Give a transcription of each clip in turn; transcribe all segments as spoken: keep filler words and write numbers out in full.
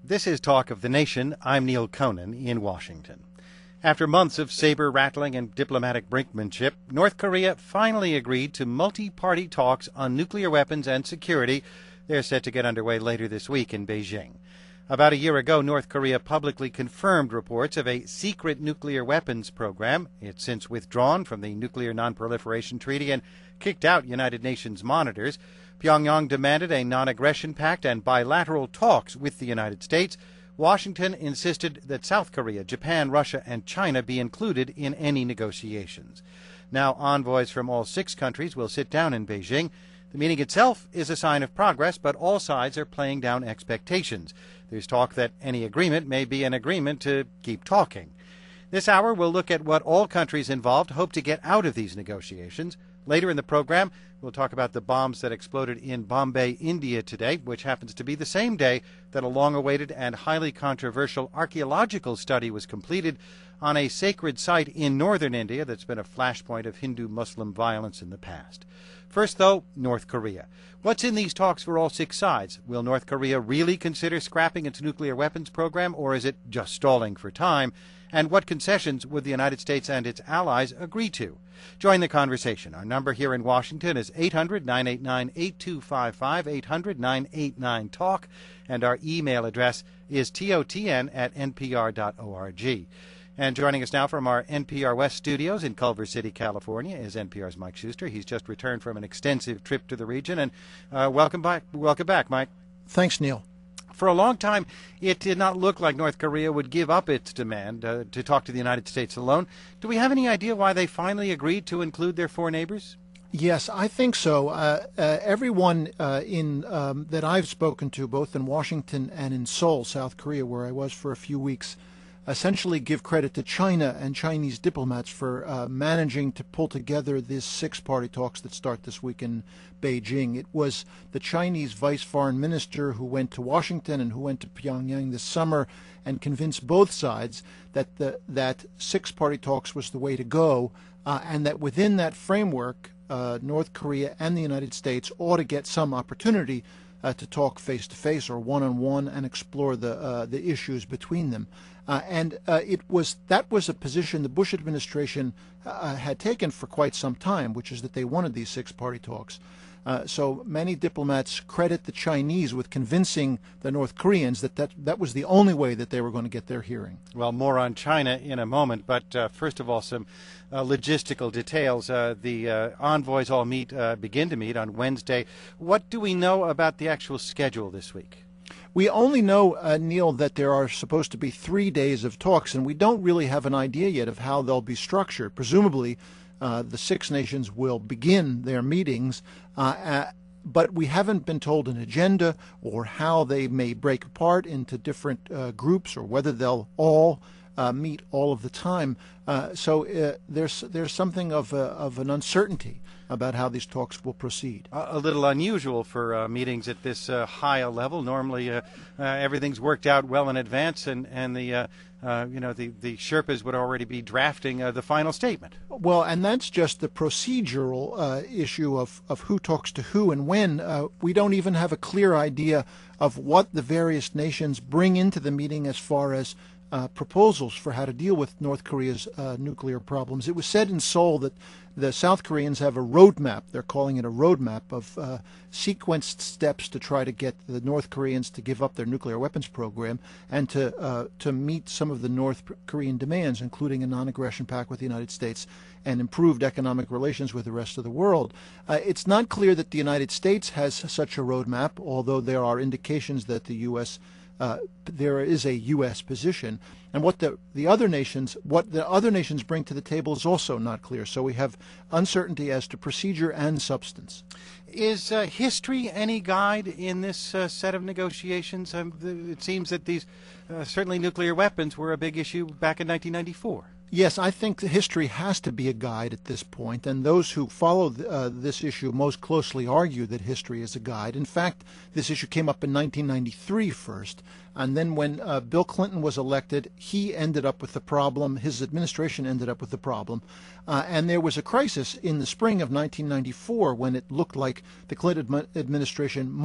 This is Talk of the Nation. I'm Neil Conan in Washington. After months of saber-rattling and diplomatic brinkmanship, North Korea finally agreed to multi-party talks on nuclear weapons and security. They're set to get underway later this week in Beijing. About a year ago, North Korea publicly confirmed reports of a secret nuclear weapons program. It's since withdrawn from the Nuclear Non-Proliferation Treaty and kicked out United Nations monitors. Pyongyang demanded a non-aggression pact and bilateral talks with the United States. Washington insisted that South Korea, Japan, Russia, and China be included in any negotiations. Now, envoys from all six countries will sit down in Beijing. The meeting itself is a sign of progress, but all sides are playing down expectations. There's talk that any agreement may be an agreement to keep talking. This hour, we'll look at what all countries involved hope to get out of these negotiations. Later in the program, we'll talk about the bombs that exploded in Bombay, India today, which happens to be the same day that a long-awaited and highly controversial archaeological study was completed on a sacred site in northern India that's been a flashpoint of Hindu-Muslim violence in the past. First, though, North Korea. What's in these talks for all six sides? Will North Korea really consider scrapping its nuclear weapons program, or is it just stalling for time? And what concessions would the United States and its allies agree to? Join the conversation. Our number here in Washington is eight hundred, nine eight nine, eight two five five, eight hundred, nine eight nine, talk, and our email address is totn at npr dot org. And joining us now from our N P R West studios in Culver City, California, is N P R's Mike Schuster. He's just returned from an extensive trip to the region. And uh, welcome back, welcome back, Mike. Thanks, Neil. For a long time, it did not look like North Korea would give up its demand uh, to talk to the United States alone. Do we have any idea why they finally agreed to include their four neighbors? Yes, I think so. Uh, uh, everyone uh, in um, that I've spoken to, both in Washington and in Seoul, South Korea, where I was for a few weeks, essentially give credit to China and Chinese diplomats for uh, managing to pull together these six-party talks that start this week in Beijing. It was the Chinese vice foreign minister who went to Washington and who went to Pyongyang this summer and convinced both sides that the, that six-party talks was the way to go, uh, and that within that framework, uh, North Korea and the United States ought to get some opportunity uh, to talk face-to-face or one-on-one and explore the uh, the issues between them. Uh, and uh, it was that was a position the Bush administration uh, had taken for quite some time, which is that they wanted these six-party talks. Uh, so many diplomats credit the Chinese with convincing the North Koreans that, that that was the only way that they were going to get their hearing. Well, more on China in a moment, but uh, first of all, some uh, logistical details. Uh, the uh, envoys all meet, uh, begin to meet on Wednesday. What do we know about the actual schedule this week? We only know, uh, Neil, that there are supposed to be three days of talks, and we don't really have an idea yet of how they'll be structured. Presumably, uh, the six nations will begin their meetings, uh, uh, but we haven't been told an agenda or how they may break apart into different uh, groups or whether they'll all uh, meet all of the time. Uh, so uh, there's there's something of a, of an uncertainty about how these talks will proceed. A, a little unusual for uh, meetings at this uh, high a level. Normally, uh, uh, everything's worked out well in advance, and and the uh, uh, you know the the Sherpas would already be drafting uh, the final statement. Well, and that's just the procedural uh, issue of of who talks to who and when. Uh, we don't even have a clear idea of what the various nations bring into the meeting as far as Uh, proposals for how to deal with North Korea's uh, nuclear problems. It was said in Seoul that the South Koreans have a roadmap. They're calling it a roadmap of uh, sequenced steps to try to get the North Koreans to give up their nuclear weapons program and to uh, to meet some of the North Korean demands, including a non-aggression pact with the United States and improved economic relations with the rest of the world. Uh, it's not clear that the United States has such a roadmap, although there are indications that the U S Uh, there is a U S position, and what the the other nations what the other nations bring to the table is also not clear. So we have uncertainty as to procedure and substance. Is uh, history any guide in this uh, set of negotiations? Um, the, it seems that these uh, certainly nuclear weapons were a big issue back in nineteen ninety-four. Yes, I think the history has to be a guide at this point, and those who follow uh, this issue most closely argue that history is a guide. In fact, this issue came up in nineteen ninety-three first, and then when uh, Bill Clinton was elected, he ended up with the problem, his administration ended up with the problem, uh, and there was a crisis in the spring of nineteen ninety-four when it looked like the Clinton administration might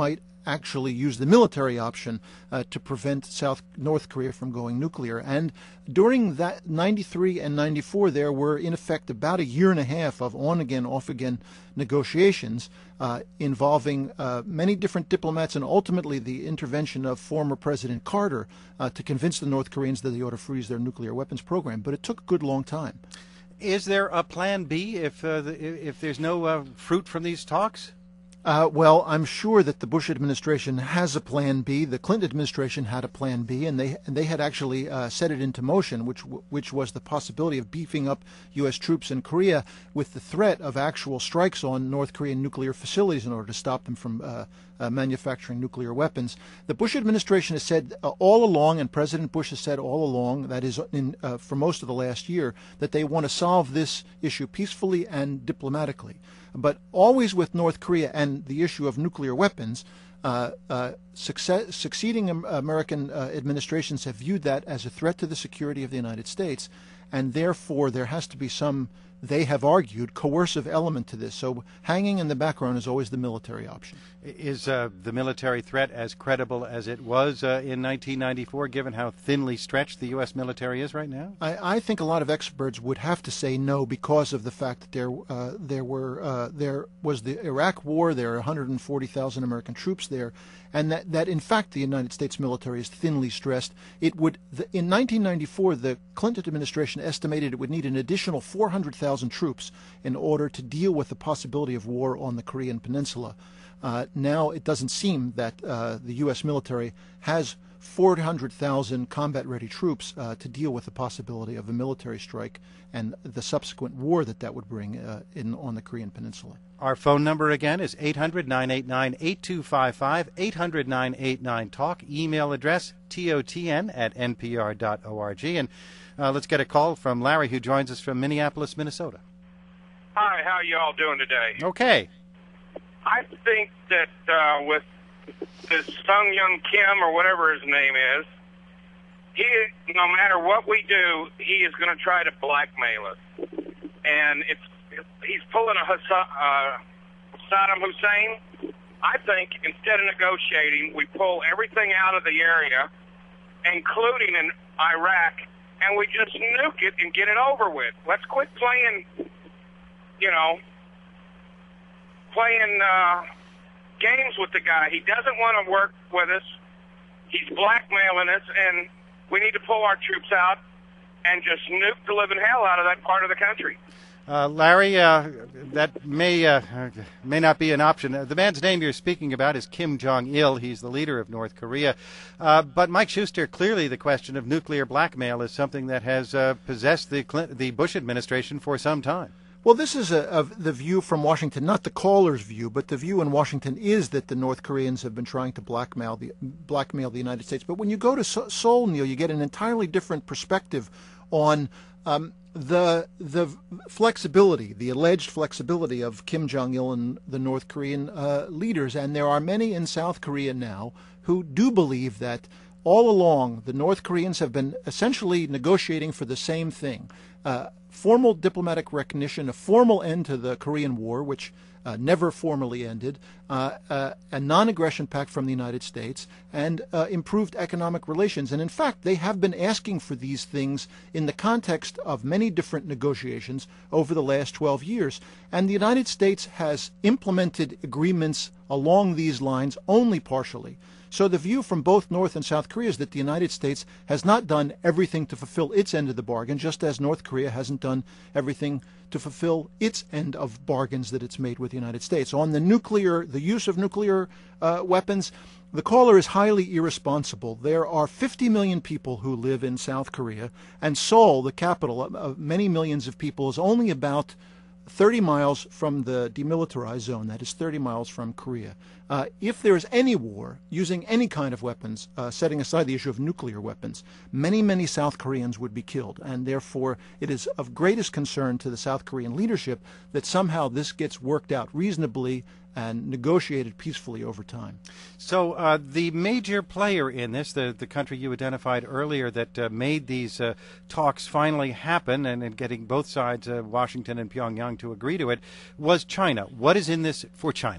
actually use the military option uh, to prevent South North Korea from going nuclear. And during that ninety-three and ninety-four, there were in effect about a year and a half of on-again, off-again negotiations uh, involving uh, many different diplomats and ultimately the intervention of former President Carter uh, to convince the North Koreans that they ought to freeze their nuclear weapons program. But it took a good long time. Is there a plan B if uh, the, if there's no uh, fruit from these talks? Uh, well, I'm sure that the Bush administration has a plan B. The Clinton administration had a plan B, and they and they had actually uh, set it into motion, which which was the possibility of beefing up U S troops in Korea with the threat of actual strikes on North Korean nuclear facilities in order to stop them from uh, uh, manufacturing nuclear weapons. The Bush administration has said uh, all along, and President Bush has said all along, that is in, uh, for most of the last year, that they want to solve this issue peacefully and diplomatically. But always with North Korea and the issue of nuclear weapons, uh, uh, success, succeeding American uh, administrations have viewed that as a threat to the security of the United States, and therefore there has to be some, they have argued, coercive element to this. So hanging in the background is always the military option. Is uh, the military threat as credible as it was uh, in nineteen ninety-four, given how thinly stretched the U S military is right now? I, I think a lot of experts would have to say no because of the fact that there uh, there were uh, there was the Iraq War. There are one hundred forty thousand American troops there, and that, that in fact the United States military is thinly stressed. It would the, in nineteen ninety-four the Clinton administration estimated it would need an additional four hundred thousand troops in order to deal with the possibility of war on the Korean Peninsula. Uh, now it doesn't seem that uh, the U S military has four hundred thousand combat-ready troops uh, to deal with the possibility of a military strike and the subsequent war that that would bring uh, in on the Korean Peninsula. Our phone number again is eight hundred, nine eight nine, eight two five five, eight hundred, nine eight nine, talk. Email address, T O T N at N P R dot org. And uh, let's get a call from Larry, who joins us from Minneapolis, Minnesota. Hi, how are you all doing today? Okay. I think that uh, with this Sung Young Kim or whatever his name is, he, no matter what we do, he is going to try to blackmail us. And it's he's pulling a Hassan, uh, Saddam Hussein. I think instead of negotiating, we pull everything out of the area, including in Iraq, and we just nuke it and get it over with. Let's quit playing, you know, playing uh, games with the guy. He doesn't want to work with us. He's blackmailing us, and we need to pull our troops out and just nuke the living hell out of that part of the country. Uh, Larry, uh, that may uh, may not be an option. Uh, the man's name you're speaking about is Kim Jong-il. He's the leader of North Korea. Uh, but Mike Schuster, clearly the question of nuclear blackmail is something that has uh, possessed the Clinton, the Bush administration for some time. Well, this is a, a, the view from Washington, not the caller's view, but the view in Washington is that the North Koreans have been trying to blackmail the blackmail the United States. But when you go to Seoul, Neil, you get an entirely different perspective on um, the the flexibility, the alleged flexibility of Kim Jong-il and the North Korean uh, leaders. And there are many in South Korea now who do believe that all along the North Koreans have been essentially negotiating for the same thing. Uh, formal diplomatic recognition, a formal end to the Korean War, which uh, never formally ended, uh, uh, a non-aggression pact from the United States, and uh, improved economic relations. And in fact, they have been asking for these things in the context of many different negotiations over the last twelve years. And the United States has implemented agreements along these lines only partially. So the view from both North and South Korea is that the United States has not done everything to fulfill its end of the bargain, just as North Korea hasn't done everything to fulfill its end of bargains that it's made with the United States. On the nuclear, the use of nuclear uh, weapons, the caller is highly irresponsible. There are fifty million people who live in South Korea, and Seoul, the capital of many millions of people, is only about thirty miles from the demilitarized zone, that is thirty miles from Korea. Uh, if there is any war using any kind of weapons, uh, setting aside the issue of nuclear weapons, many, many South Koreans would be killed. And therefore, it is of greatest concern to the South Korean leadership that somehow this gets worked out reasonably and negotiated peacefully over time. So uh, the major player in this, the, the country you identified earlier that uh, made these uh, talks finally happen and, and getting both sides, uh, Washington and Pyongyang, to agree to it, was China. What is in this for China?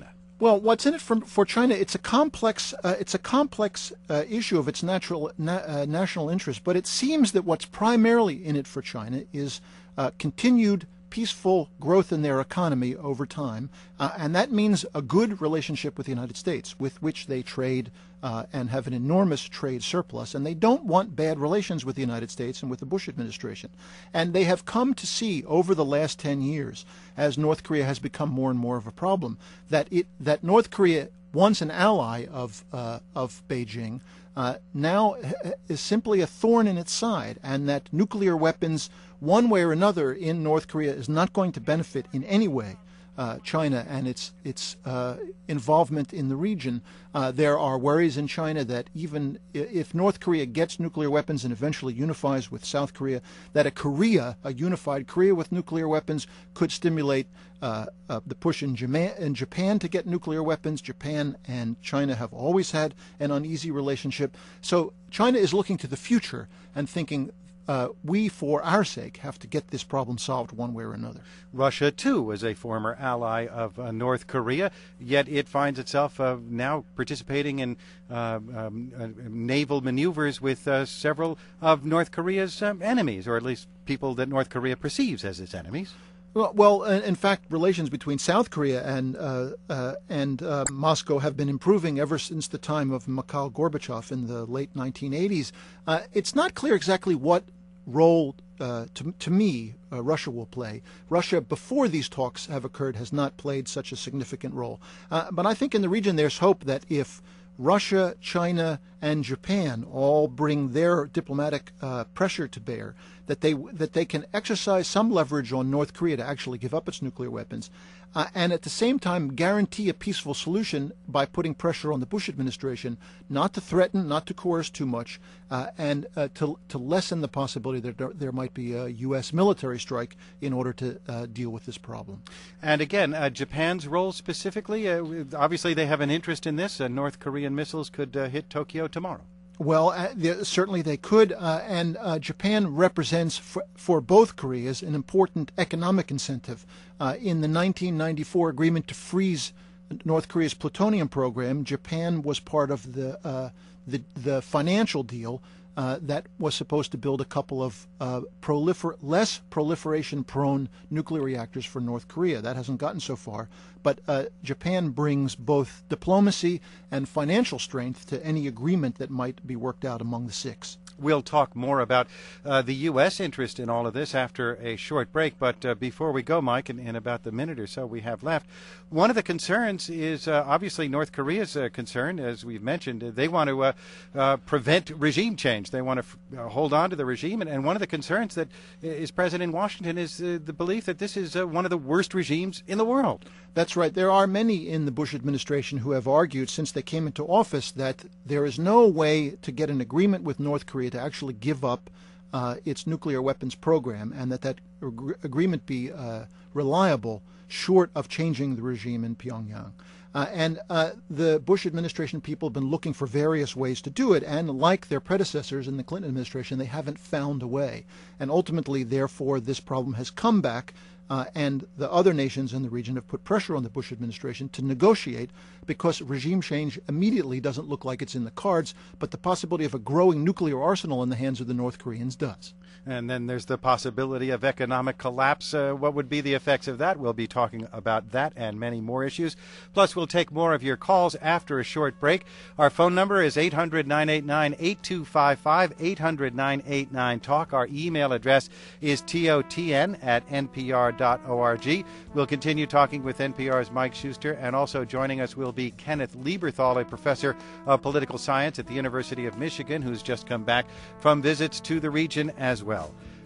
Well, what's in it for, for China? It's a complex. Uh, it's a complex uh, issue of its natural na- uh, national interest. But it seems that what's primarily in it for China is uh, continued peaceful growth in their economy over time, uh, and that means a good relationship with the United States, with which they trade uh, and have an enormous trade surplus. And they don't want bad relations with the United States and with the Bush administration. And they have come to see over the last ten years, as North Korea has become more and more of a problem, that it that North Korea, once an ally of uh, of Beijing, uh, now is simply a thorn in its side, and that nuclear weapons, one way or another, in North Korea is not going to benefit in any way uh, China and its its uh, involvement in the region. Uh, there are worries in China that even if North Korea gets nuclear weapons and eventually unifies with South Korea, that a Korea, a unified Korea with nuclear weapons, could stimulate uh, uh, the push in Japan, in Japan to get nuclear weapons. Japan and China have always had an uneasy relationship. So China is looking to the future and thinking, Uh, we, for our sake, have to get this problem solved one way or another. Russia, too, was a former ally of uh, North Korea, yet it finds itself uh, now participating in uh, um, uh, naval maneuvers with uh, several of North Korea's um, enemies, or at least people that North Korea perceives as its enemies. Well, well, in fact, relations between South Korea and uh, uh, and uh, Moscow have been improving ever since the time of Mikhail Gorbachev in the late nineteen eighties. Uh, it's not clear exactly what role, uh, to, to me, uh, Russia will play. Russia, before these talks have occurred, has not played such a significant role. Uh, but I think in the region there's hope that if Russia, China, and Japan all bring their diplomatic uh, pressure to bear, that they that they can exercise some leverage on North Korea to actually give up its nuclear weapons, uh, and at the same time guarantee a peaceful solution by putting pressure on the Bush administration not to threaten, not to coerce too much, uh, and uh, to to lessen the possibility that there, there might be a U S military strike in order to uh, deal with this problem. And again, uh, Japan's role specifically, uh, obviously they have an interest in this. Uh, North Korean missiles could uh, hit Tokyo tomorrow. Well, uh, they, certainly they could, uh, and uh, Japan represents for, for both Koreas an important economic incentive. Uh, in the nineteen ninety-four agreement to freeze North Korea's plutonium program, Japan was part of the uh, the, the financial deal uh, that was supposed to build a couple of uh, prolifer- less proliferation-prone nuclear reactors for North Korea. That hasn't gotten so far. But uh, Japan brings both diplomacy and financial strength to any agreement that might be worked out among the six. We'll talk more about uh, the U S interest in all of this after a short break. But uh, before we go, Mike, in, in about the minute or so we have left, one of the concerns is uh, obviously North Korea's uh, concern, as we've mentioned. They want to uh, uh, prevent regime change. They want to f- uh, hold on to the regime. And, and one of the concerns that is present in Washington is uh, the belief that this is uh, one of the worst regimes in the world. That's right. There are many in the Bush administration who have argued since they came into office that there is no way to get an agreement with North Korea to actually give up uh, its nuclear weapons program, and that that ag- agreement be uh, reliable short of changing the regime in Pyongyang. Uh, and uh, the Bush administration people have been looking for various ways to do it, and like their predecessors in the Clinton administration, they haven't found a way. And ultimately, therefore, this problem has come back, uh, and the other nations in the region have put pressure on the Bush administration to negotiate, because regime change immediately doesn't look like it's in the cards, but the possibility of a growing nuclear arsenal in the hands of the North Koreans does. And then there's the possibility of economic collapse. Uh, what would be the effects of that? We'll be talking about that and many more issues. Plus, we'll take more of your calls after a short break. Our phone number is eight hundred, nine eight nine, eight two five five, eight hundred, nine eight nine, talk. Our email address is totn at npr dot org. We'll continue talking with N P R's Mike Schuster, and also joining us will be Kenneth Lieberthal, a professor of political science at the University of Michigan, who's just come back from visits to the region as well.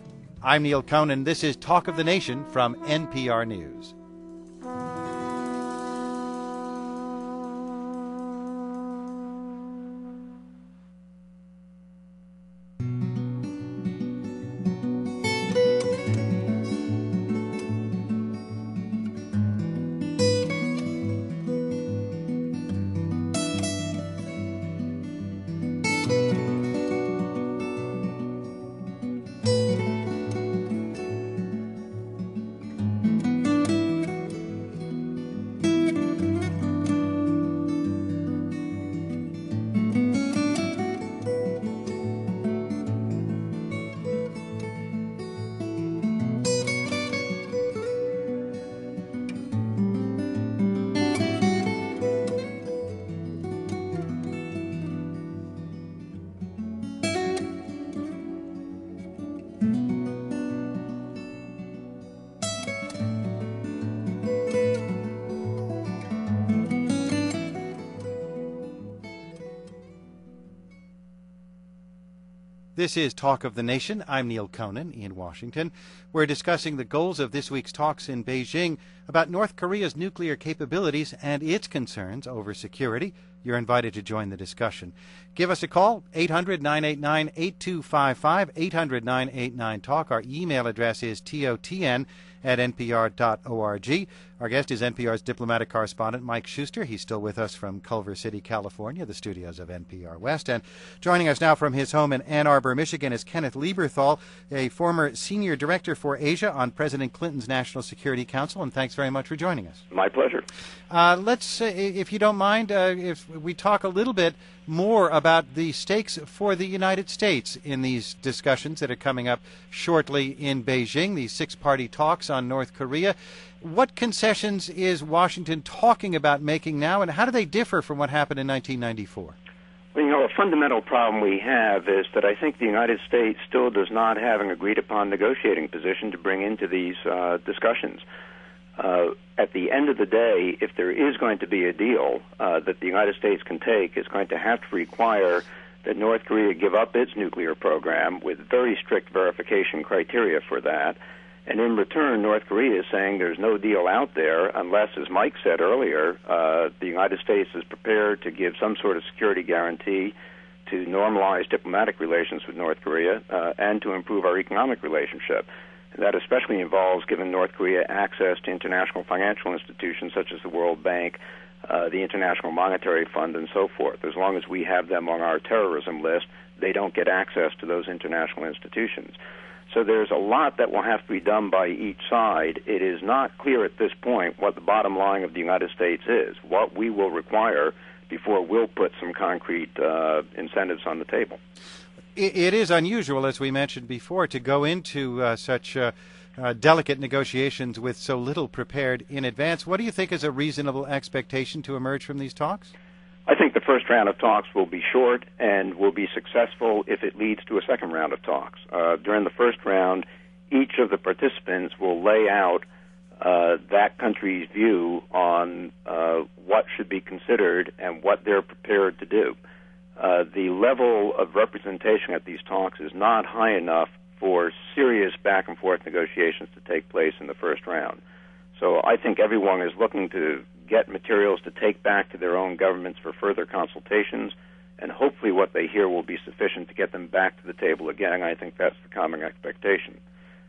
I'm Neil Conan. This is Talk of the Nation from N P R News. This is Talk of the Nation. I'm Neil Conan in Washington. We're discussing the goals of this week's talks in Beijing about North Korea's nuclear capabilities and its concerns over security. You're invited to join the discussion. Give us a call, eight hundred, nine eight nine, eight two five five, eight hundred, nine eight nine, talk. Our email address is totn at n p r dot org. Our guest is N P R's diplomatic correspondent, Mike Schuster. He's still with us from Culver City, California, the studios of N P R West. And joining us now from his home in Ann Arbor, Michigan, is Kenneth Lieberthal, a former senior director for Asia on President Clinton's National Security Council. And thanks very much for joining us. My pleasure. Uh, let's, uh, if you don't mind, uh, if we talk a little bit more about the stakes for the United States in these discussions that are coming up shortly in Beijing, these six-party talks on North Korea. What concessions is Washington talking about making now, and how do they differ from what happened in nineteen ninety-four? Well, you know, a fundamental problem we have is that I think the United States still does not have an agreed-upon negotiating position to bring into these uh, discussions. Uh, at the end of the day, if there is going to be a deal uh, that the United States can take, it's going to have to require that North Korea give up its nuclear program with very strict verification criteria for that. And in return, North Korea is saying there's no deal out there unless, as Mike said earlier, uh, the United States is prepared to give some sort of security guarantee to normalize diplomatic relations with North Korea uh, and to improve our economic relationship. And that especially involves giving North Korea access to international financial institutions such as the World Bank, uh, the International Monetary Fund, and so forth. As long as we have them on our terrorism list, they don't get access to those international institutions. So there's a lot that will have to be done by each side. It is not clear at this point what the bottom line of the United States is, what we will require before we'll put some concrete uh, incentives on the table. It is unusual, as we mentioned before, to go into uh, such uh, uh, delicate negotiations with so little prepared in advance. What do you think is a reasonable expectation to emerge from these talks? I think the first round of talks will be short and will be successful if it leads to a second round of talks. Uh, during the first round, each of the participants will lay out uh, that country's view on uh, what should be considered and what they're prepared to do. Uh, the level of representation at these talks is not high enough for serious back-and-forth negotiations to take place in the first round. So I think everyone is looking to get materials to take back to their own governments for further consultations, and hopefully what they hear will be sufficient to get them back to the table again. I think that's the common expectation.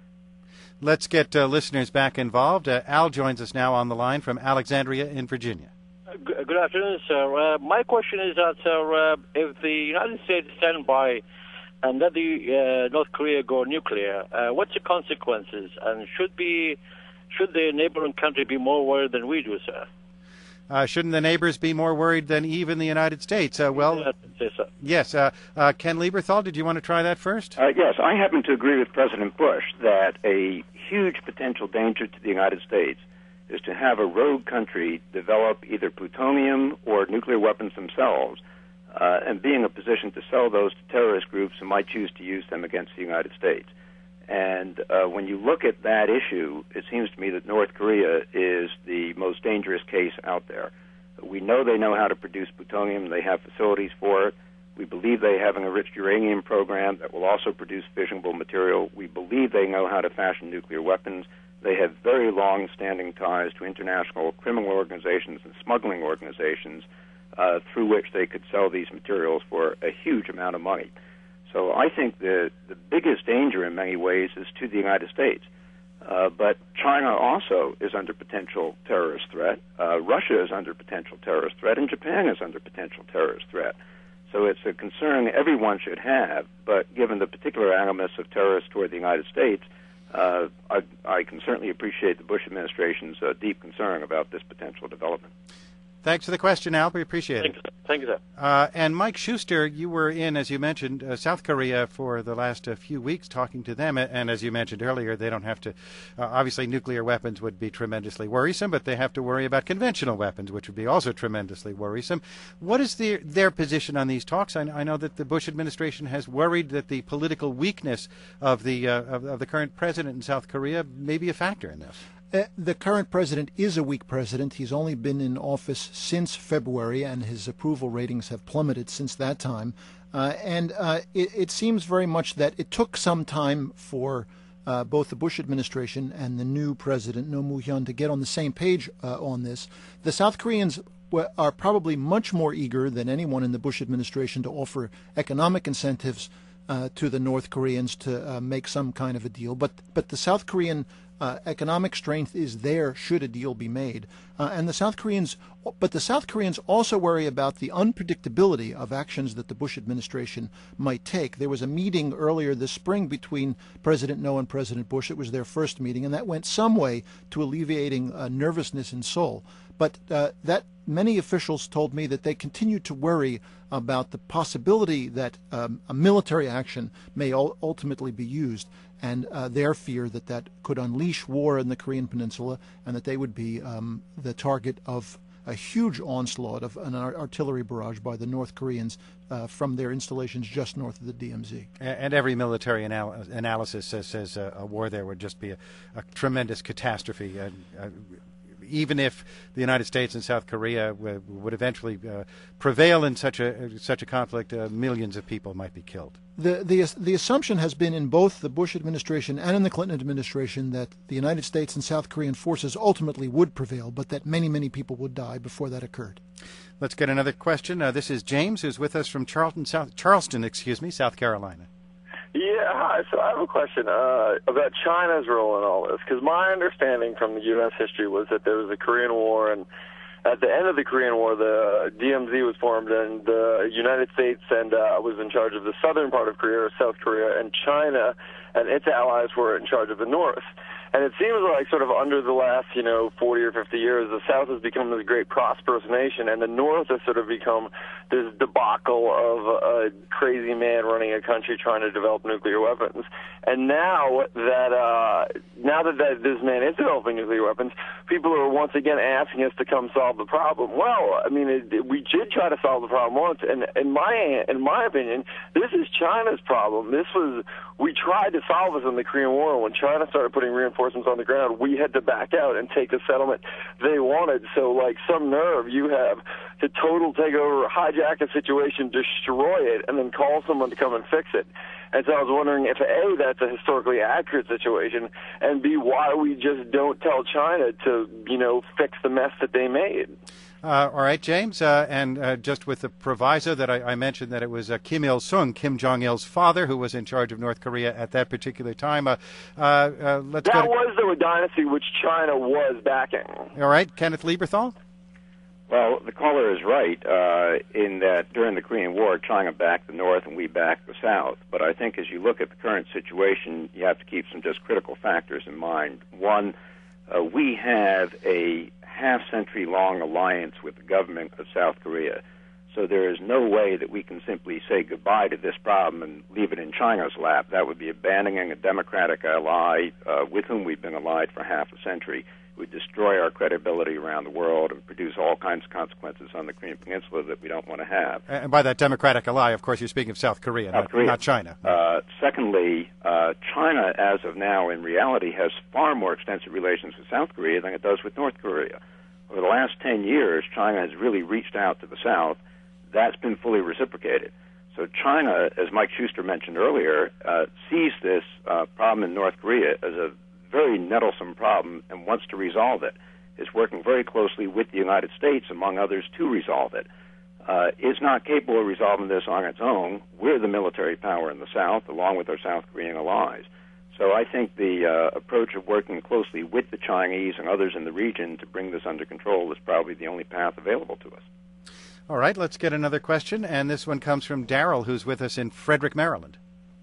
Let's get uh, listeners back involved. Uh, Al joins us now on the line from Alexandria in Virginia. Good afternoon, sir. Uh, my question is that, sir, uh, if the United States stand by and let the uh, North Korea go nuclear, uh, what's the consequences? And should be should the neighboring country be more worried than we do, sir? Uh, shouldn't the neighbors be more worried than even the United States? Uh, well, yes, sir. yes. Uh, uh, Ken Lieberthal, did you want to try that first? Uh, yes, I happen to agree with President Bush that a huge potential danger to the United States is to have a rogue country develop either plutonium or nuclear weapons themselves uh, and be in a position to sell those to terrorist groups who might choose to use them against the United States. And uh, when you look at that issue, it seems to me that North Korea is the most dangerous case out there. We know they know how to produce plutonium. They have facilities for it. We believe they have an enriched uranium program that will also produce fissionable material. We believe they know how to fashion nuclear weapons. They have very long-standing ties to international criminal organizations and smuggling organizations uh, through which they could sell these materials for a huge amount of money. So I think the, the biggest danger in many ways is to the United States. Uh, but China also is under potential terrorist threat. Uh, Russia is under potential terrorist threat, and Japan is under potential terrorist threat. So it's a concern everyone should have, but given the particular animus of terrorists toward the United States, uh, I, I can certainly appreciate the Bush administration's uh, deep concern about this potential development. Thanks for the question, Al. We appreciate Thank it. you, Thank you, sir. Uh, and Mike Schuster, you were in, as you mentioned, uh, South Korea for the last uh, few weeks talking to them. And as you mentioned earlier, they don't have to, uh, obviously nuclear weapons would be tremendously worrisome, but they have to worry about conventional weapons, which would be also tremendously worrisome. What is their, their position on these talks? I, I know that the Bush administration has worried that the political weakness of the, uh, of, of the current president in South Korea may be a factor in this. Uh, the current president is a weak president. He's only been in office since February, and his approval ratings have plummeted since that time. Uh, and uh, it, it seems very much that it took some time for uh, both the Bush administration and the new president, Roh Moo-hyun, to get on the same page uh, on this. The South Koreans are probably much more eager than anyone in the Bush administration to offer economic incentives uh, to the North Koreans to uh, make some kind of a deal. But, but the South Korean Uh, economic strength is there should a deal be made, uh, and the South Koreans, but the South Koreans also worry about the unpredictability of actions that the Bush administration might take. There was a meeting earlier this spring between President Roh and President Bush. It was their first meeting, and that went some way to alleviating uh, nervousness in Seoul. But uh, that many officials told me that they continue to worry about the possibility that um, a military action may ul- ultimately be used, and uh, their fear that that could unleash war in the Korean Peninsula, and that they would be um, the target of a huge onslaught of an artillery barrage by the North Koreans uh, from their installations just north of the D M Z. And every military anal- analysis says, says uh, a war there would just be a, a tremendous catastrophe. Uh, uh, even if the United States and South Korea w- would eventually uh, prevail in such a such a conflict, uh, millions of people might be killed. The, the the assumption has been in both the Bush administration and in the Clinton administration that the United States and South Korean forces ultimately would prevail, but that many, many people would die before that occurred. Let's get another question. Uh, this is James, who's with us from Charleston, South, Charleston, excuse me, South Carolina. Yeah, hi. So I have a question uh, about China's role in all this, because my understanding from the U S history was that there was a Korean War, and at the end of the Korean War, the D M Z was formed, and the United States and uh, was in charge of the southern part of Korea, or South Korea, and China and its allies were in charge of the north. And it seems like sort of under the last, you know, forty or fifty years, the South has become this great prosperous nation, and the North has sort of become this debacle of a crazy man running a country trying to develop nuclear weapons. And now that uh, now that, that this man is developing nuclear weapons, people are once again asking us to come solve the problem. Well, I mean, it, we did try to solve the problem once, and in my in my opinion, this is China's problem. This was we tried to solve this in the Korean War. When China started putting reinforcements on the ground, we had to back out and take the settlement they wanted. So, like, some nerve you have to total take over, hijack a situation, destroy it, and then call someone to come and fix it. And so I was wondering if, A, that's a historically accurate situation, and B, why we just don't tell China to, you know, fix the mess that they made. Uh, all right, James, uh, and uh, just with the proviso that I, I mentioned that it was uh, Kim Il-sung, Kim Jong-il's father, who was in charge of North Korea at that particular time. Uh, uh, uh, let's that go to... was the dynasty which China was backing. All right, Kenneth Lieberthal? Well, the caller is right uh, in that during the Korean War, China backed the North and we backed the South. But I think as you look at the current situation, you have to keep some just critical factors in mind. One, uh, we have a half-century-long alliance with the government of South Korea. So there is no way that we can simply say goodbye to this problem and leave it in China's lap. That would be abandoning a democratic ally uh, with whom we've been allied for half a century. It would destroy our credibility around the world and produce all kinds of consequences on the Korean Peninsula that we don't want to have. And by that democratic ally, of course, you're speaking of South Korea, South not, Korea. not China. Uh, secondly, uh, China, as of now, in reality, has far more extensive relations with South Korea than it does with North Korea. Over the last ten years, China has really reached out to the South. That's been fully reciprocated. So China, as Mike Schuster mentioned earlier, uh, sees this uh, problem in North Korea as a very nettlesome problem and wants to resolve it. Is working very closely with the United States, among others, to resolve it. Uh, it's not capable of resolving this on its own. We're the military power in the South, along with our South Korean allies. So I think the uh, approach of working closely with the Chinese and others in the region to bring this under control is probably the only path available to us. All right, let's get another question, and this one comes from Darrell, who's with us in Frederick, Maryland.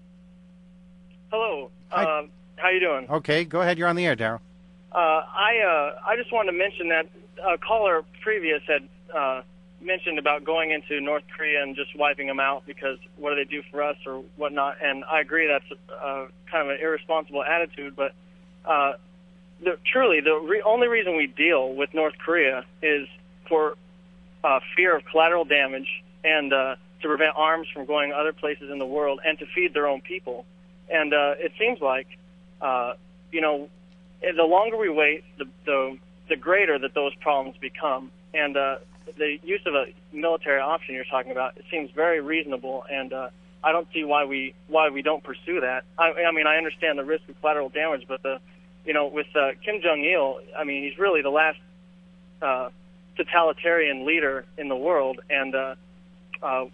Hello. Hi. Um, how you doing? Okay, go ahead. You're on the air, Darrell. Uh, I uh, I just wanted to mention that a caller previous had uh, mentioned about going into North Korea and just wiping them out because what do they do for us or whatnot. And I agree that's uh, kind of an irresponsible attitude. But uh, the, truly, the re- only reason we deal with North Korea is for uh, fear of collateral damage and uh, to prevent arms from going other places in the world and to feed their own people. And uh, it seems like, uh, you know, the longer we wait, the the, the greater that those problems become. And uh, the use of a military option you're talking about, it seems very reasonable, and uh, I don't see why we why we don't pursue that. I, I mean, I understand the risk of collateral damage, but the you know with uh, Kim Jong-il, I mean, he's really the last uh, totalitarian leader in the world, and uh, uh,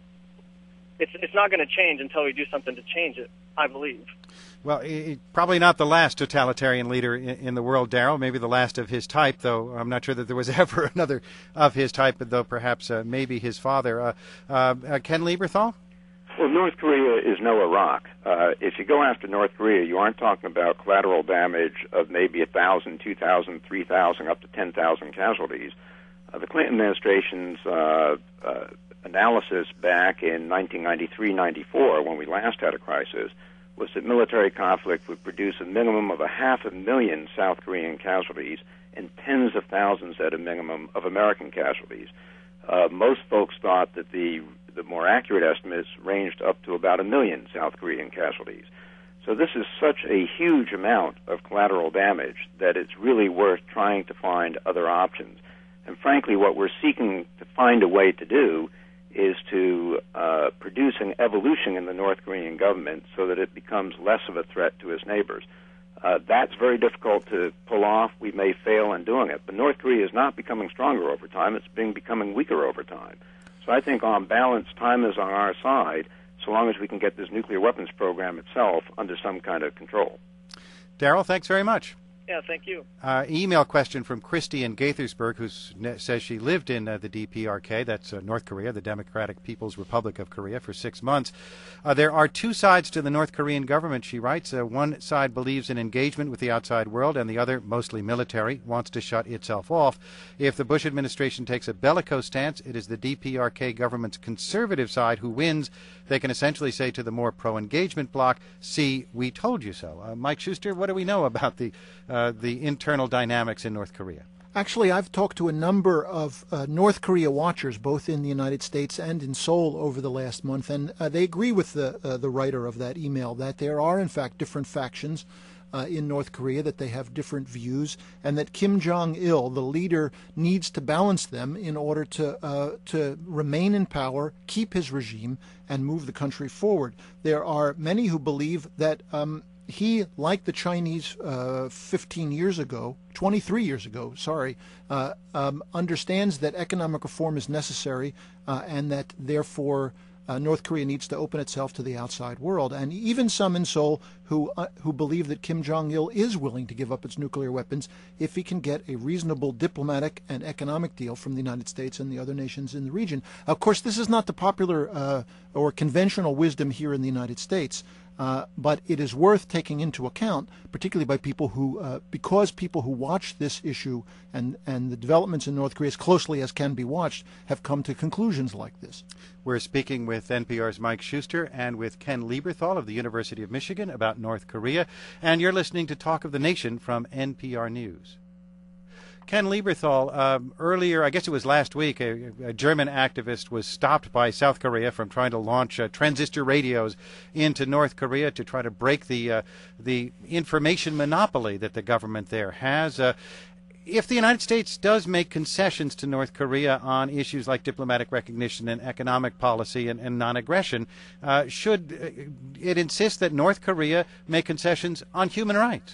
it's it's not going to change until we do something to change it, I believe. Well, it, probably not the last totalitarian leader in, in the world, Darrell. Maybe the last of his type, though. I'm not sure that there was ever another of his type, though perhaps uh, maybe his father. Uh, uh, uh, Ken Lieberthal? Well, North Korea is no Iraq. Uh, if you go after North Korea, you aren't talking about collateral damage of maybe one thousand, two thousand, three thousand, up to ten thousand casualties. Uh, the Clinton administration's uh, uh, analysis back in nineteen ninety-three ninety-four, when we last had a crisis, was that military conflict would produce a minimum of a half a million South Korean casualties and tens of thousands at a minimum of American casualties. Uh, most folks thought that the the more accurate estimates ranged up to about a million South Korean casualties. So this is such a huge amount of collateral damage that it's really worth trying to find other options. And frankly, what we're seeking to find a way to do is to uh, produce an evolution in the North Korean government so that it becomes less of a threat to its neighbors. Uh, that's very difficult to pull off. We may fail in doing it. But North Korea is not becoming stronger over time. It's been becoming weaker over time. So I think on balance, time is on our side, so long as we can get this nuclear weapons program itself under some kind of control. Darrell, thanks very much. Yeah, thank you. Uh, email question from Christy in Gaithersburg, who says she lived in uh, the D P R K, that's uh, North Korea, the Democratic People's Republic of Korea, for six months. Uh, there are two sides to the North Korean government, she writes. Uh, one side believes in engagement with the outside world, and the other, mostly military, wants to shut itself off. If the Bush administration takes a bellicose stance, it is the D P R K government's conservative side who wins. They can essentially say to the more pro-engagement bloc, see, we told you so. Uh, Mike Schuster, what do we know about the uh, the internal dynamics in North Korea? Actually, I've talked to a number of uh, North Korea watchers, both in the United States and in Seoul, over the last month, and uh, they agree with the uh, the writer of that email that there are, in fact, different factions uh, in North Korea, that they have different views, and that Kim Jong-il, the leader, needs to balance them in order to uh, to remain in power, keep his regime, and move the country forward. There are many who believe that um, he, like the Chinese uh, fifteen years ago, twenty-three years ago, sorry, uh, um, understands that economic reform is necessary uh, and that therefore uh, North Korea needs to open itself to the outside world. And even some in Seoul who uh, who believe that Kim Jong-il is willing to give up its nuclear weapons if he can get a reasonable diplomatic and economic deal from the United States and the other nations in the region. Of course, this is not the popular uh, or conventional wisdom here in the United States. Uh, but it is worth taking into account, particularly by people who, uh, because people who watch this issue and, and the developments in North Korea as closely as can be watched have come to conclusions like this. We're speaking with N P R's Mike Schuster and with Ken Lieberthal of the University of Michigan about North Korea. And you're listening to Talk of the Nation from N P R News. Ken Lieberthal, um, earlier, I guess it was last week, a, a German activist was stopped by South Korea from trying to launch uh, transistor radios into North Korea to try to break the uh, the information monopoly that the government there has. Uh, if the United States does make concessions to North Korea on issues like diplomatic recognition and economic policy and, and non-aggression, uh, should it insist that North Korea make concessions on human rights?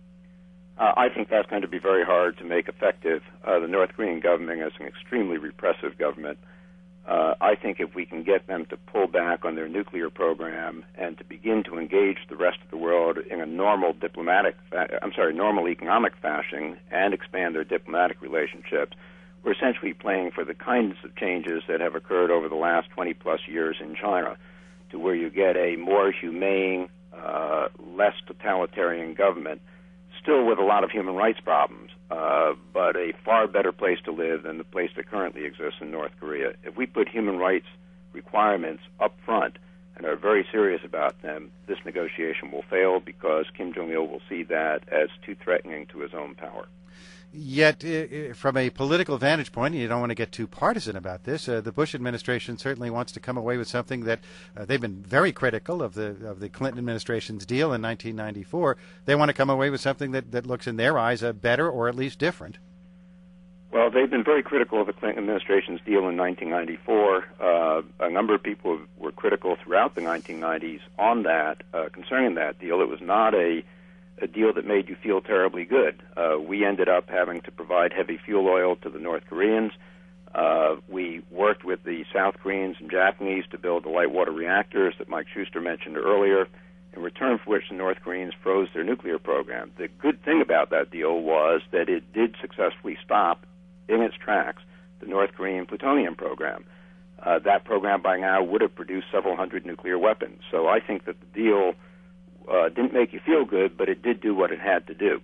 Uh, I think that's going to be very hard to make effective. Uh, the North Korean government is an extremely repressive government. Uh, I think if we can get them to pull back on their nuclear program and to begin to engage the rest of the world in a normal diplomatic, fa- I'm sorry, normal economic fashion and expand their diplomatic relationships, we're essentially playing for the kinds of changes that have occurred over the last twenty plus years in China, to where you get a more humane, uh, less totalitarian government, still with a lot of human rights problems, uh, but a far better place to live than the place that currently exists in North Korea. If we put human rights requirements up front and are very serious about them, this negotiation will fail because Kim Jong-il will see that as too threatening to his own power. Yet, uh, from a political vantage point, and you don't want to get too partisan about this, uh, the Bush administration certainly wants to come away with something that uh, they've been very critical of the of the Clinton administration's deal in nineteen ninety-four. They want to come away with something that, that looks, in their eyes, uh, better or at least different. Well, they've been very critical of the Clinton administration's deal in nineteen ninety-four. Uh, a number of people were critical throughout the nineteen nineties on that, uh, concerning that deal. It was not a a deal that made you feel terribly good. Uh, we ended up having to provide heavy fuel oil to the North Koreans. Uh, we worked with the South Koreans and Japanese to build the light water reactors that Mike Schuster mentioned earlier, in return for which the North Koreans froze their nuclear program. The good thing about that deal was that it did successfully stop in its tracks the North Korean plutonium program. Uh, that program by now would have produced several hundred nuclear weapons. So I think that the deal Uh, didn't make you feel good, but it did do what it had to do.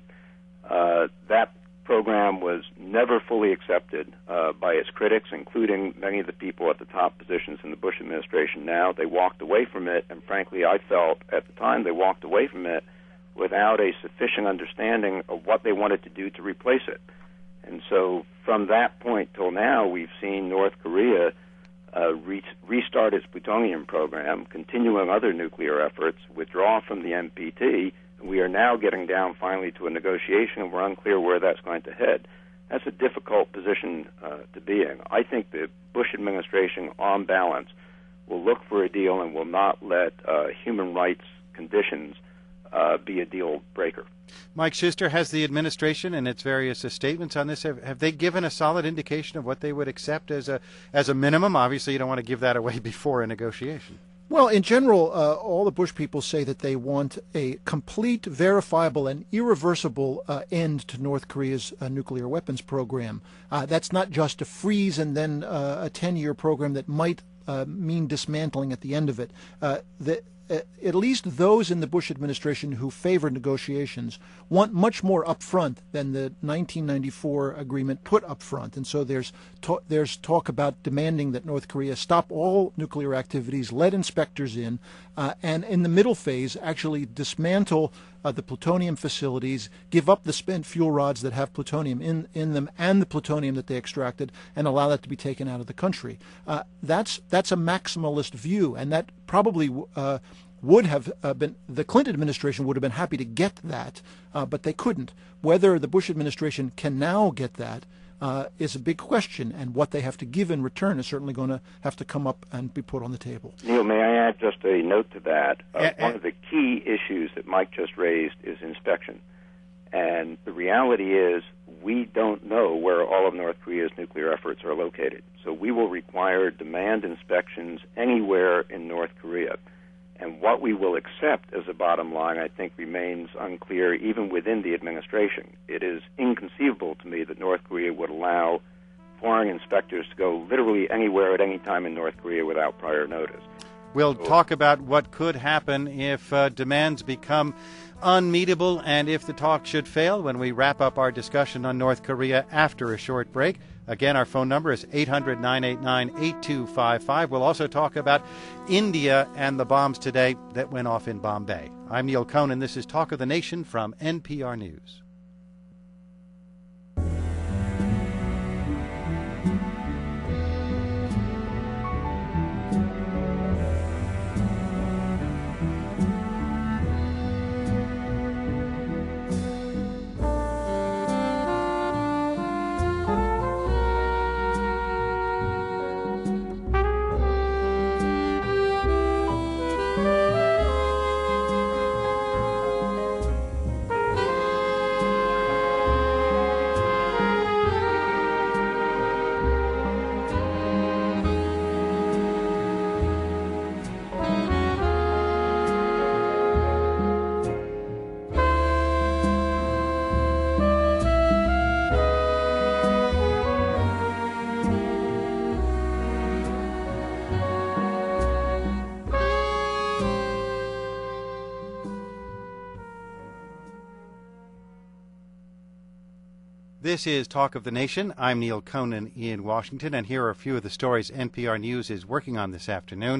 Uh, that program was never fully accepted uh, by its critics, including many of the people at the top positions in the Bush administration now. They walked away from it, and frankly, I felt at the time they walked away from it without a sufficient understanding of what they wanted to do to replace it. And so from that point till now, we've seen North Korea Uh, re- restart its plutonium program, continuing other nuclear efforts, withdraw from the N P T, and we are now getting down finally to a negotiation, and we're unclear where that's going to head. That's a difficult position uh, to be in. I think the Bush administration, on balance, will look for a deal and will not let uh, human rights conditions uh, be a deal breaker. Mike Schuster, has the administration and its various uh, statements on this, have, have they given a solid indication of what they would accept as a as a minimum? Obviously, you don't want to give that away before a negotiation. Well, in general, uh, all the Bush people say that they want a complete, verifiable, and irreversible uh, end to North Korea's uh, nuclear weapons program. Uh, that's not just a freeze and then uh, a ten-year program that might uh, mean dismantling at the end of it. Uh, the, At least those in the Bush administration who favor negotiations want much more up front than the nineteen ninety-four agreement put up front. And so there's to- there's talk about demanding that North Korea stop all nuclear activities, let inspectors in, uh, and in the middle phase actually dismantle uh, the plutonium facilities, give up the spent fuel rods that have plutonium in, in them and the plutonium that they extracted, and allow that to be taken out of the country. Uh, that's that's a maximalist view, and that probably uh, would have uh, been, the Clinton administration would have been happy to get that, uh, but they couldn't. Whether the Bush administration can now get that uh, is a big question, and what they have to give in return is certainly going to have to come up and be put on the table. Neil, may I add just a note to that? Uh, uh, one of the key issues that Mike just raised is inspection. And the reality is we don't know where all of North Korea's nuclear efforts are located. So we will require demand inspections anywhere in North Korea. And what we will accept as a bottom line, I think, remains unclear even within the administration. It is inconceivable to me that North Korea would allow foreign inspectors to go literally anywhere at any time in North Korea without prior notice. We'll talk about what could happen if uh, demands become unmeetable and if the talk should fail when we wrap up our discussion on North Korea after a short break. Again, our phone number is eight hundred, nine eight nine, eight two five five. We'll also talk about India and the bombs today that went off in Bombay. I'm Neil Conan. This is Talk of the Nation from N P R News. This is Talk of the Nation. I'm Neil Conan in Washington, and here are a few of the stories N P R News is working on this afternoon.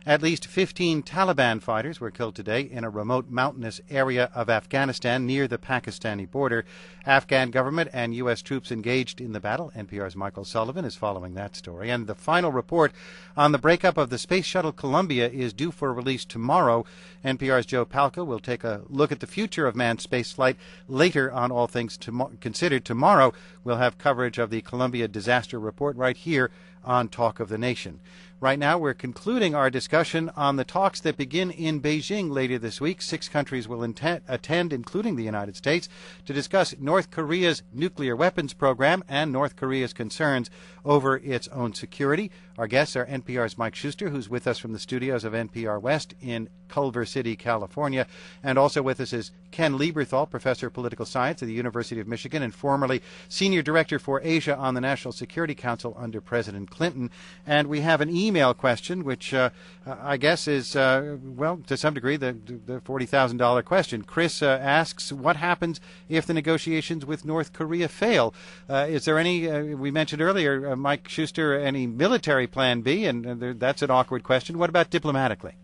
At least fifteen Taliban fighters were killed today in a remote mountainous area of Afghanistan near the Pakistani border. Afghan government and U S troops engaged in the battle. N P R's Michael Sullivan is following that story. And the final report on the breakup of the Space Shuttle Columbia is due for release tomorrow. N P R's Joe Palca will take a look at the future of manned spaceflight later on All Things Tomo- Considered. Tomorrow we'll have coverage of the Columbia disaster report right here on Talk of the Nation. Right now, we're concluding our discussion on the talks that begin in Beijing later this week. Six countries will intent, attend, including the United States, to discuss North Korea's nuclear weapons program and North Korea's concerns over its own security. Our guests are N P R's Mike Schuster, who's with us from the studios of N P R West in Culver City, California. And also with us is Ken Lieberthal, professor of political science at the University of Michigan and formerly senior director for Asia on the National Security Council under President Clinton. And we have an email question, which uh, I guess is, uh, well, to some degree, the, the forty thousand dollars question. Chris uh, asks, what happens if the negotiations with North Korea fail? Uh, is there any, uh, we mentioned earlier, uh, Mike Schuster, any military plan B? And uh, that's an awkward question. What about diplomatically?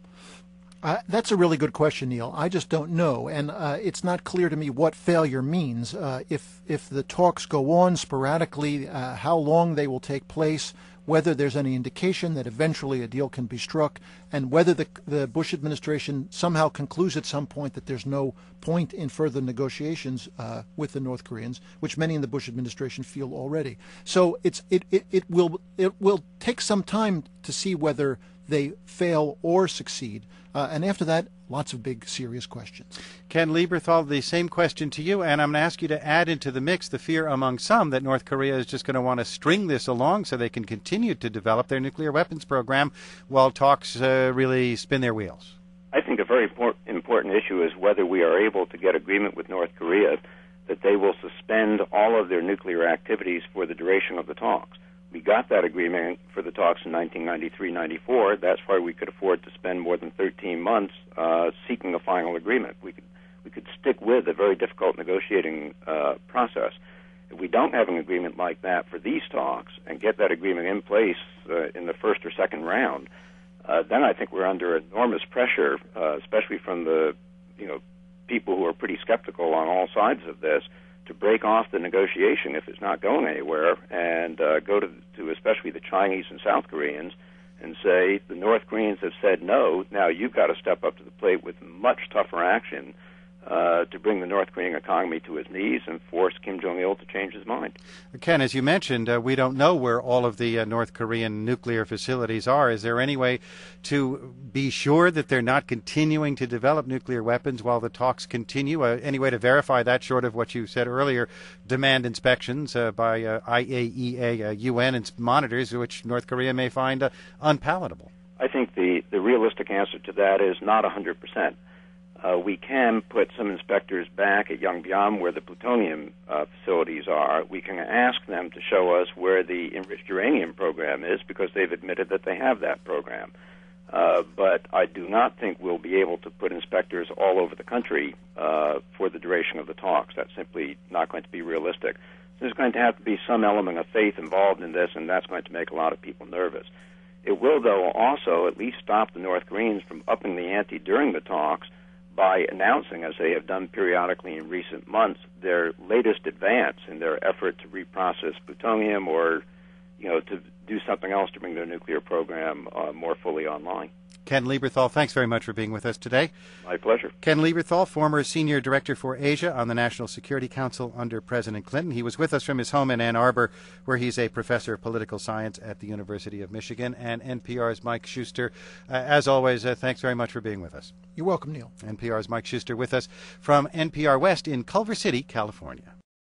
Uh, that's a really good question, Neil. I just don't know, and uh, it's not clear to me what failure means. Uh, if if the talks go on sporadically, uh, how long they will take place, whether there's any indication that eventually a deal can be struck, and whether the the Bush administration somehow concludes at some point that there's no point in further negotiations uh, with the North Koreans, which many in the Bush administration feel already. So it's it, it, it will it will take some time to see whether they fail or succeed. Uh, and after that, lots of big, serious questions. Ken Lieberthal, the same question to you, and I'm going to ask you to add into the mix the fear among some that North Korea is just going to want to string this along so they can continue to develop their nuclear weapons program while talks uh, really spin their wheels. I think a very important issue is whether we are able to get agreement with North Korea that they will suspend all of their nuclear activities for the duration of the talks. We got that agreement for the talks in nineteen ninety-three ninety-four. That's why we could afford to spend more than thirteen months uh, seeking a final agreement. We could we could stick with a very difficult negotiating uh, process. If we don't have an agreement like that for these talks and get that agreement in place uh, in the first or second round, uh, then I think we're under enormous pressure, uh, especially from the you know people who are pretty skeptical on all sides of this, to break off the negotiation if it's not going anywhere and uh, go to, to especially the Chinese and South Koreans and say, the North Koreans have said no, now you've got to step up to the plate with much tougher action uh, to bring the North Korean economy to its knees and force Kim Jong-il to change his mind. Ken, as you mentioned, uh, we don't know where all of the uh, North Korean nuclear facilities are. Is there any way to be sure that they're not continuing to develop nuclear weapons while the talks continue? Uh, any way to verify that short of what you said earlier, demand inspections uh, by uh, I A E A, uh, U N and monitors, which North Korea may find uh, unpalatable? I think the, the realistic answer to that is not one hundred percent. Uh, we can put some inspectors back at Yongbyon where the plutonium uh, facilities are. We can ask them to show us where the enriched uranium program is because they've admitted that they have that program. Uh, but I do not think we'll be able to put inspectors all over the country uh, for the duration of the talks. That's simply not going to be realistic. There's going to have to be some element of faith involved in this, and that's going to make a lot of people nervous. It will, though, also at least stop the North Koreans from upping the ante during the talks by announcing, as they have done periodically in recent months, their latest advance in their effort to reprocess plutonium or, you know, to do something else to bring their nuclear program uh, more fully online. Ken Lieberthal, thanks very much for being with us today. My pleasure. Ken Lieberthal, former Senior Director for Asia on the National Security Council under President Clinton. He was with us from his home in Ann Arbor, where he's a professor of political science at the University of Michigan. And N P R's Mike Schuster, uh, as always, uh, thanks very much for being with us. You're welcome, Neil. N P R's Mike Schuster with us from N P R West in Culver City, California.